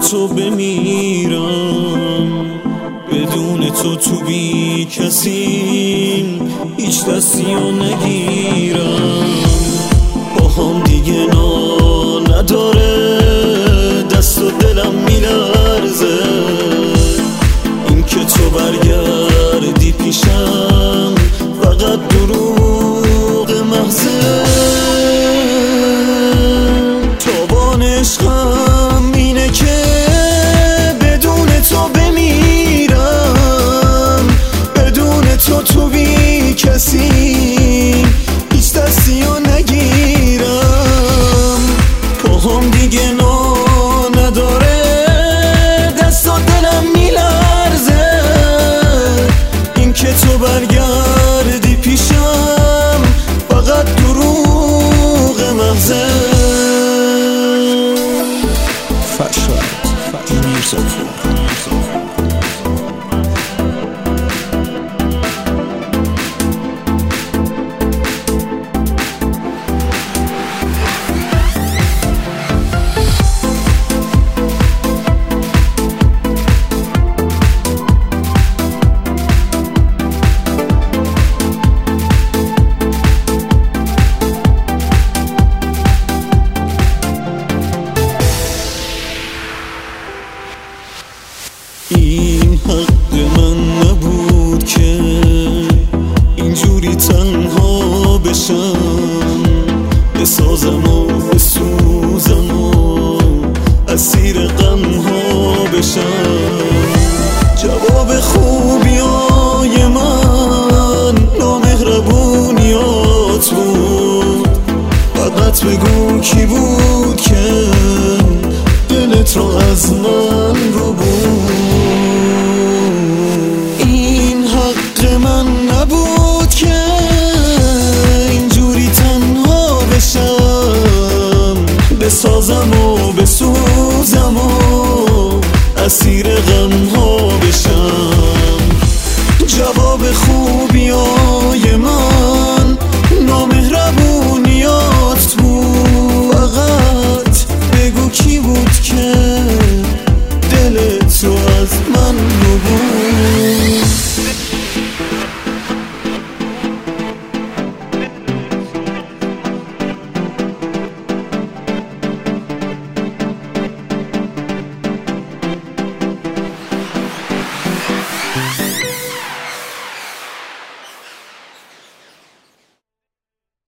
تو بمیرم، بدون تو بی کسیم، هیچ دستیو نگیرم. با هم دیگه نداره، دست و دلم میلرزه، این که تو برگردی پیشم فقط دروغ محضه. تابان عشقم اینه که بدون تو بمیرم، بدون تو بی کسی، هیچ دستیو نگیرم. پاهم دیگه نداره، دست و دلم میلرزه، این که تو برگردی پیشم فقط دروغ محضه. این حق من نبود که اینجوری تنها بشم، بسازم و بسوزم و اسیر غمها بشم. جواب خوبیای من نامهربونیات بود، فقط بگو کی بود که دلت رو از من